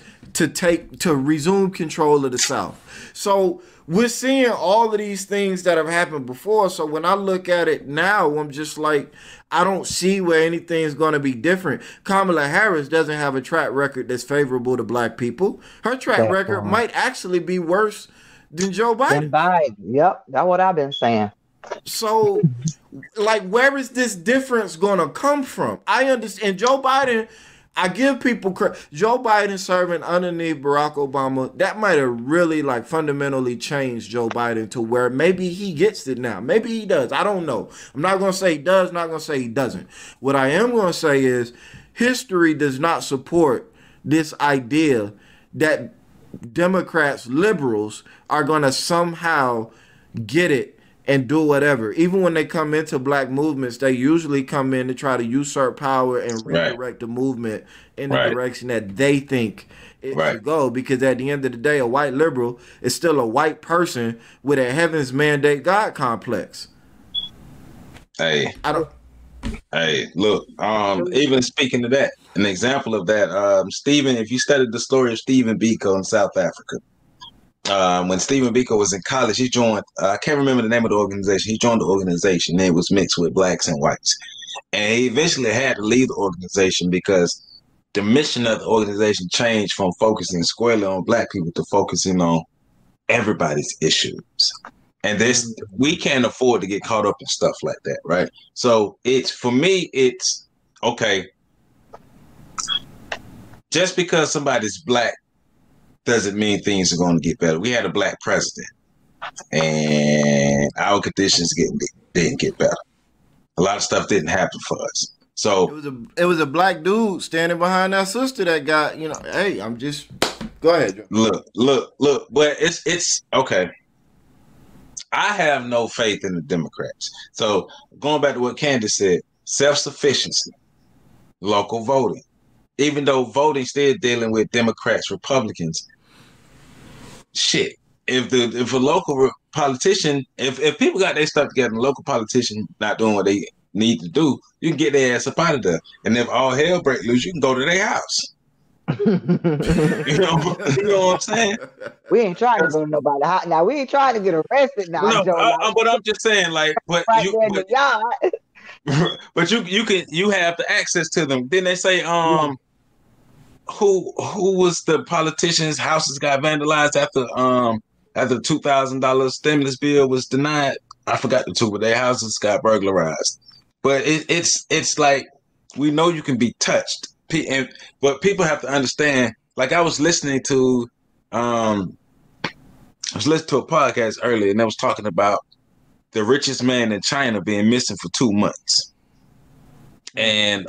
to resume control of the South. So we're seeing all of these things that have happened before. So when I look at it now, I'm just like, I don't see where anything's going to be different. Kamala Harris doesn't have a track record that's favorable to black people. Her track record might actually be worse than Joe Biden. Yep, that's what I've been saying. So, like, where is this difference going to come from? I understand Joe Biden. I give people credit. Joe Biden serving underneath Barack Obama, that might have really, like, fundamentally changed Joe Biden to where maybe he gets it now. Maybe he does. I don't know. I'm not going to say he does, not going to say he doesn't. What I am going to say is history does not support this idea that Democrats, liberals, are going to somehow get it and do whatever. Even when they come into black movements, they usually come in to try to usurp power and redirect the movement in the direction that they think it should go. Because at the end of the day, a white liberal is still a white person with a heaven's mandate God complex. Hey, look, even speaking of that, an example of that, Stephen, if you studied the story of Stephen Biko in South Africa, when Stephen Biko was in college, he joined, I can't remember the name of the organization. He joined the organization and it was mixed with blacks and whites. And he eventually had to leave the organization because the mission of the organization changed from focusing squarely on black people to focusing on everybody's issues. And we can't afford to get caught up in stuff like that, right? So for me, it's okay. Just because somebody's black doesn't mean things are going to get better. We had a black president, and our conditions didn't get better. A lot of stuff didn't happen for us. So it was a black dude standing behind that sister that got, you know. Hey, I'm just go ahead, Joe. Look. But it's okay. I have no faith in the Democrats. So going back to what Candace said, self-sufficiency, local voting. Even though voting still dealing with Democrats, Republicans, shit. If a local politician, if people got their stuff together, and a local politician not doing what they need to do, you can get their ass up out of there. And if all hell break loose, you can go to their house. you know what I'm saying? We ain't trying to go to nobody's house. Now we ain't trying to get arrested now. No, but I'm just saying, like, but right you have the access to them. Then they say, who was the politician's houses got vandalized after the $2,000 stimulus bill was denied? I forgot the two, but their houses got burglarized. But it's like, we know you can be touched, but people have to understand. Like, I was listening to a podcast earlier, and they was talking about the richest man in China being missing for 2 months, and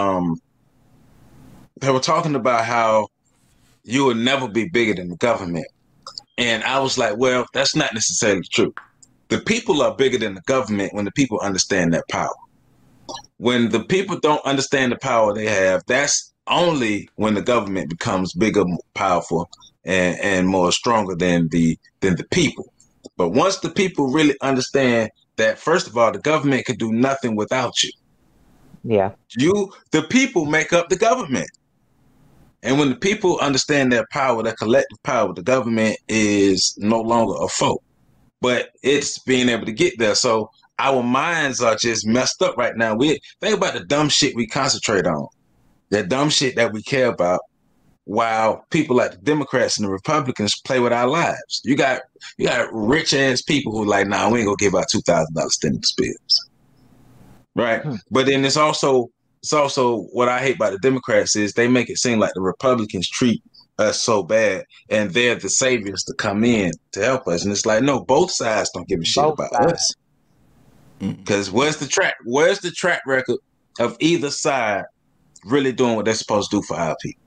they were talking about how you will never be bigger than the government. And I was like, well, that's not necessarily true. the people are bigger than the government when the people understand that power. When the people don't understand the power they have, that's only when the government becomes bigger, more powerful, and more stronger than the people. But once the people really understand that, first of all, the government could do nothing without you. Yeah. The people make up the government. And when the people understand their power, their collective power, the government is no longer a foe, but it's being able to get there. So our minds are just messed up right now. We think about the dumb shit we concentrate on, that dumb shit that we care about, while people like the Democrats and the Republicans play with our lives. You got rich ass people who are like, nah, we ain't gonna give out $2,000 stimulus bills, right? But then it's also what I hate about the Democrats is they make it seem like the Republicans treat us so bad and they're the saviors to come in to help us. And it's like, no, both sides don't give a shit about us. Because where's the track record of either side really doing what they're supposed to do for our people?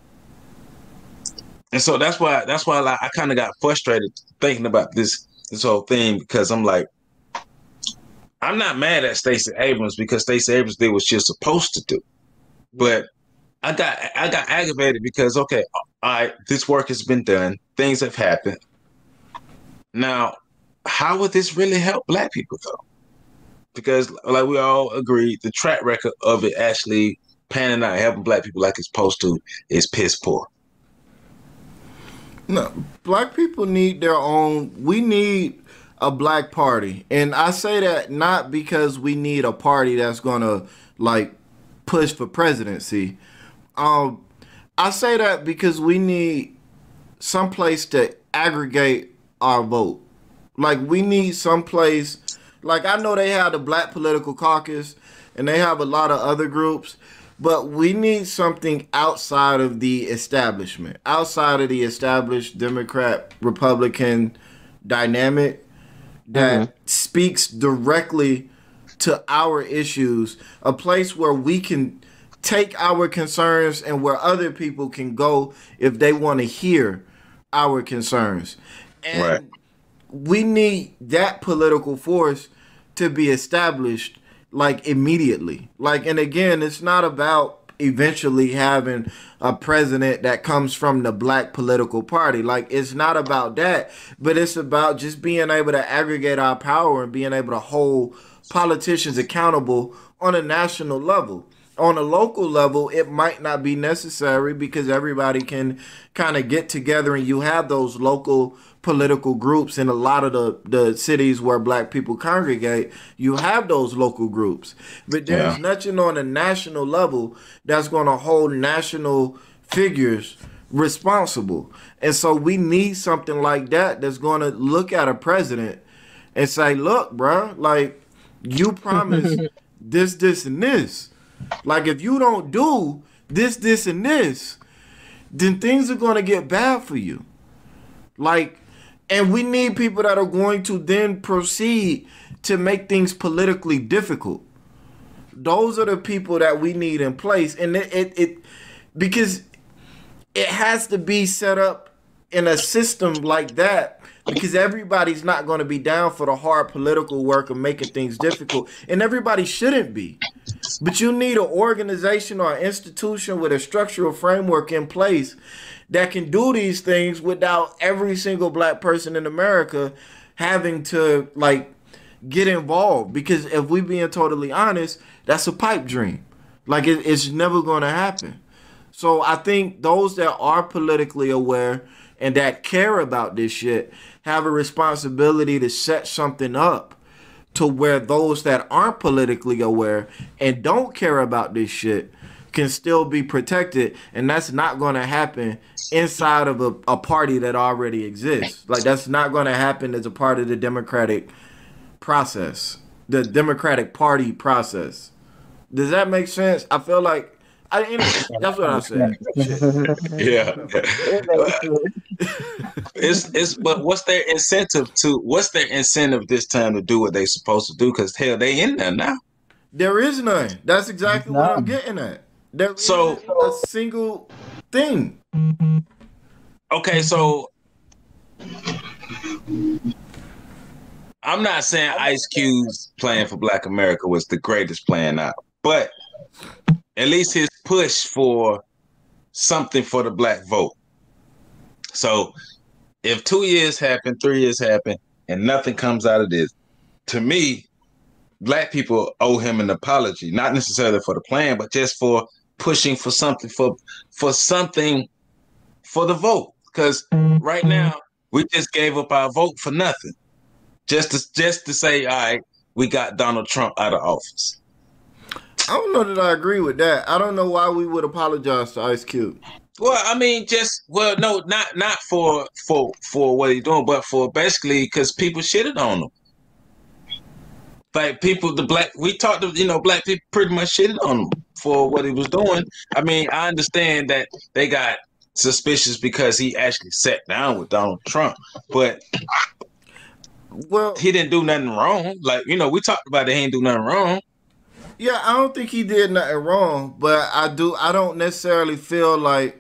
And so that's why I kind of got frustrated thinking about this whole thing, because I'm like, I'm not mad at Stacey Abrams because Stacey Abrams did what she was supposed to do. But I got aggravated because, okay, all right, this work has been done. Things have happened. Now, how would this really help Black people, though? Because, like we all agree, the track record of it actually panning out and helping Black people like it's supposed to is piss poor. No, Black people need their own. We need a Black party, and I say that not because we need a party that's gonna like push for presidency. I say that because we need some place to aggregate our vote. Like, we need some place. Like, I know they have the Black Political Caucus, and they have a lot of other groups, but we need something outside of the establishment, outside of the established Democrat Republican dynamic that speaks directly to our issues, a place where we can take our concerns and where other people can go if they want to hear our concerns. And we need that political force to be established like immediately. Like, and again, it's not about eventually having a president that comes from the Black political party. Like, it's not about that, but it's about just being able to aggregate our power and being able to hold politicians accountable on a national level. On a local level, it might not be necessary because everybody can kind of get together, and you have those local political groups in a lot of the cities where Black people congregate. You have those local groups, but there's nothing on a national level that's going to hold national figures responsible. And so we need something like that that's going to look at a president and say, look, bro, like, you promised this, and this. Like, if you don't do this, and this, then things are going to get bad for you. Like, and we need people that are going to then proceed to make things politically difficult. Those are the people that we need in place. And it because it has to be set up in a system like that, because everybody's not going to be down for the hard political work of making things difficult. And everybody shouldn't be. But you need an organization or an institution with a structural framework in place that can do these things without every single Black person in America having to, like, get involved. Because if we're being totally honest, that's a pipe dream. Like, it's never going to happen. So I think those that are politically aware and that care about this shit have a responsibility to set something up to where those that aren't politically aware and don't care about this shit can still be protected. And that's not going to happen inside of a party that already exists. Like, that's not going to happen as a part of the democratic process, the Democratic Party process. Does that make sense? I feel like that's what I said. Yeah. But what's their incentive this time to do what they're supposed to do? Because hell, they in there now. There is none. That's exactly what I'm getting at. There isn't a single thing. Okay, so I'm not saying Ice Cube's plan for Black America was the greatest plan out, but at least his push for something for the black vote. So if 2 years happen, 3 years happen, and nothing comes out of this, to me, black people owe him an apology, not necessarily for the plan, but just for pushing for something for something for the vote. Because right now we just gave up our vote for nothing, just to say, all right, we got Donald Trump out of office. I don't know that I agree with that. I don't know why we would apologize to Ice Cube. Well, I mean, no, not for what he's doing, but for basically because people shitted on him. Like we talked to, black people pretty much shitted on him for what he was doing. I mean, I understand that they got suspicious because he actually sat down with Donald Trump, but he didn't do nothing wrong. Like, we talked about he ain't do nothing wrong. Yeah, I don't think he did nothing wrong, but I don't necessarily feel like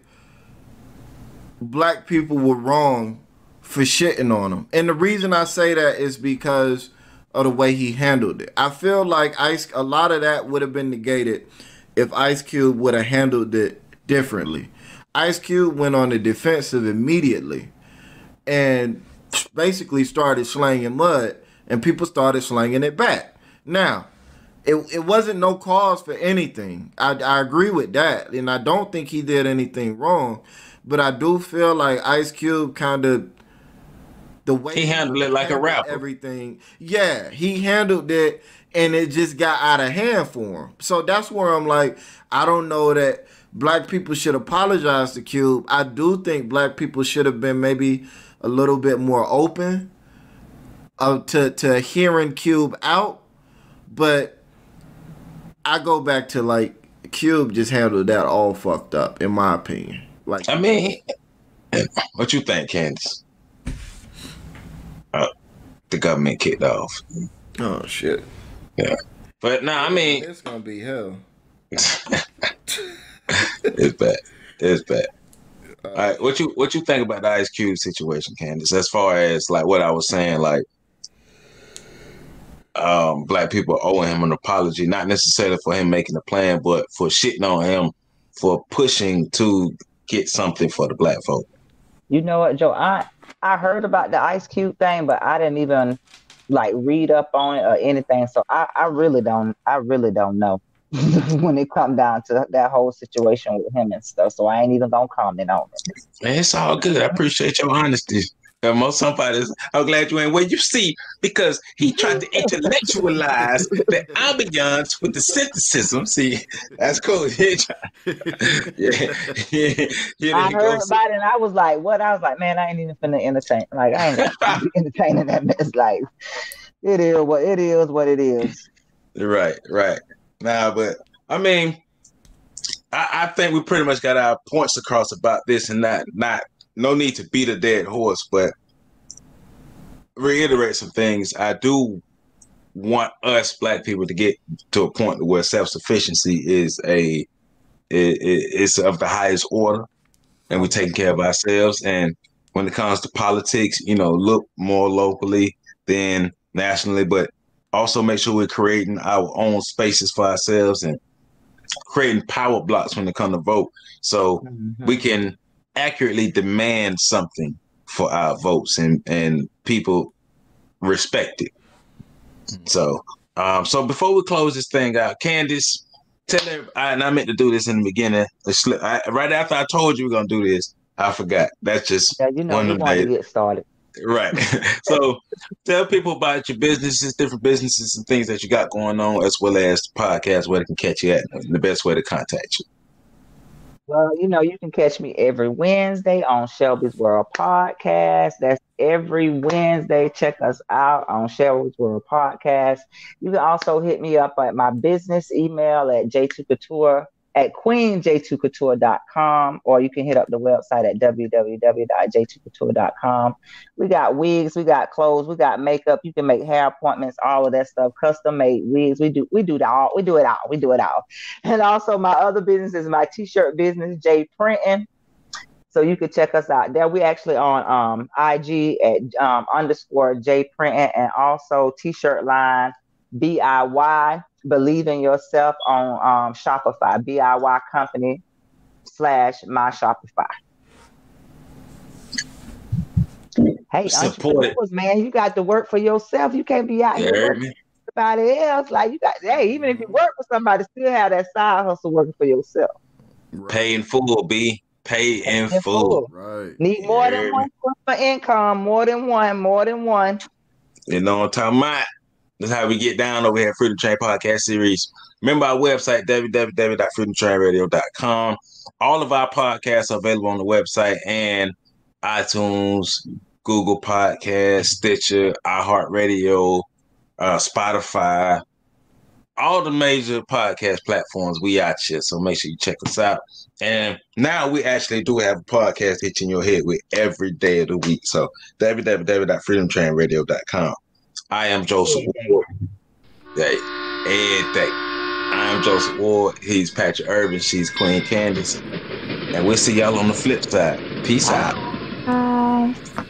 black people were wrong for shitting on him. And the reason I say that is because of the way he handled it. I feel like a lot of that would have been negated if Ice Cube would have handled it differently. Ice Cube went on the defensive immediately and basically started slanging mud, and people started slanging it back. Now, it wasn't no cause for anything. I agree with that, and I don't think he did anything wrong, but I do feel like Ice Cube kind of, the way he handled it like a rapper. Everything. Yeah, he handled it, and it just got out of hand for him. So that's where I'm like, I don't know that black people should apologize to Cube. I do think black people should have been maybe a little bit more open to hearing Cube out. But I go back to, like, Cube just handled that all fucked up, in my opinion. Like, I mean, what you think, Candace? The government kicked off. Oh shit. Yeah, but I mean, it's gonna be hell. It's bad. It's bad. All right, what you think about the Ice Cube situation, Candace? As far as like what I was saying, like black people owing him an apology, not necessarily for him making a plan, but for shitting on him for pushing to get something for the black vote. You know what, Joe? I heard about the Ice Cube thing, but I didn't even like read up on it or anything. So I really don't know when it come down to that whole situation with him and stuff. So I ain't even gonna comment on it. Man, it's all good. I appreciate your honesty. Most somebody's, I'm glad you ain't where you see, because he tried to intellectualize the ambiance with the synthesis. See, that's cool. Yeah. I heard about it and I was like, what? I was like, man, I ain't even finna entertain. Like, I ain't gonna be entertaining that mess. Like, it is what it is. Right. Nah, but I mean, I think we pretty much got our points across about this, and not no need to beat a dead horse, but reiterate some things. I do want us black people to get to a point where self-sufficiency is of the highest order, and we're taking care of ourselves. And when it comes to politics, look more locally than nationally, but also make sure we're creating our own spaces for ourselves and creating power blocks when it comes to vote, so we can accurately demand something for our votes and people respect it. So before we close this thing out, Candace, tell everybody, and I meant to do this in the beginning, right after I told you we're going to do this, I forgot. That's just one of the days. To get started. Right. So tell people about your businesses, different businesses and things that you got going on, as well as the podcast, where they can catch you at, and the best way to contact you. Well, you can catch me every Wednesday on Shelby's World Podcast. That's every Wednesday. Check us out on Shelby's World Podcast. You can also hit me up at my business email at queenj2couture.com, or you can hit up the website at www.j2couture.com. We got wigs, we got clothes, we got makeup. You can make hair appointments, all of that stuff, custom made wigs. We do it all. And also my other business is my t-shirt business, J Printing. So you can check us out there. We actually on IG at _J Printing, and also t-shirt line BIY Believe in Yourself on Shopify, BIY company /my Shopify. Hey, entrepreneurs, man, you got to work for yourself. You can't be out here working for everybody else. Like you got, even if you work for somebody, still have that side hustle working for yourself. Right. Pay in full, B. Pay in full. Right. Need more than one source of income. More than one. You know what I'm talking about? That's how we get down over here at Freedom Train Podcast Series. Remember our website, www.freedomtrainradio.com. All of our podcasts are available on the website and iTunes, Google Podcasts, Stitcher, iHeartRadio, Spotify, all the major podcast platforms. We out here, so make sure you check us out. And now we actually do have a podcast hitting your head with every day of the week. So www.freedomtrainradio.com. I am Joseph Ward. Every day. I am Joseph Ward. He's Patrick Irvin. She's Queen Candace. And we'll see y'all on the flip side. Peace out. Bye.